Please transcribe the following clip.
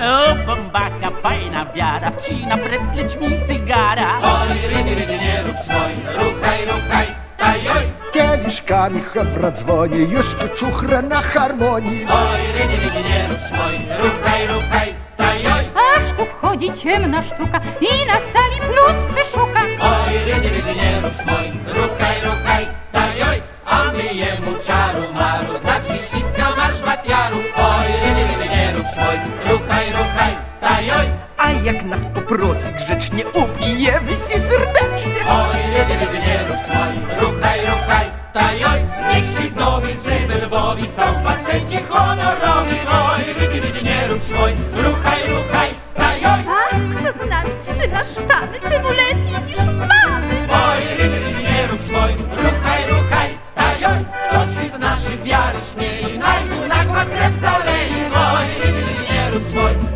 O, bombaka, fajna wiara, wcina preclić mi cygara. Oj, rydy, nie rób swoj, ruchaj, tajoj. Kieliszkami hebra dzwoni, już czuchra na harmonii. Oj, rydy, nie rób swoj, ruchaj, tajoj. Aż tu wchodzi ciemna sztuka i na sali pluskwy szuka. Oj, rydy, nie rób swoj, ruchaj, tajoj. A my jemu czaru maru, za drzwi ściska marsz batiaru. Oj, rydy, nie rób swoj, ruchaj, tajoj. A jak nas poprosi grzecznie, ubijemy się serdecznie. Oj, rydy, nie rób swoj, ruchaj, tajoj. Niech Sydnowi, Lwowi są facenci honorowi. Oj, rydy, nie rób swoj, ruchaj, tajoj. A kto z nami trzyma sztamy, temu lepiej niż mamy. Oj, rydy, nie rób swoj, ruchaj, tajoj. Ktoś się z naszej wiary śmieje, nagła krew zalei. Oj, rydy, nie rób swoj,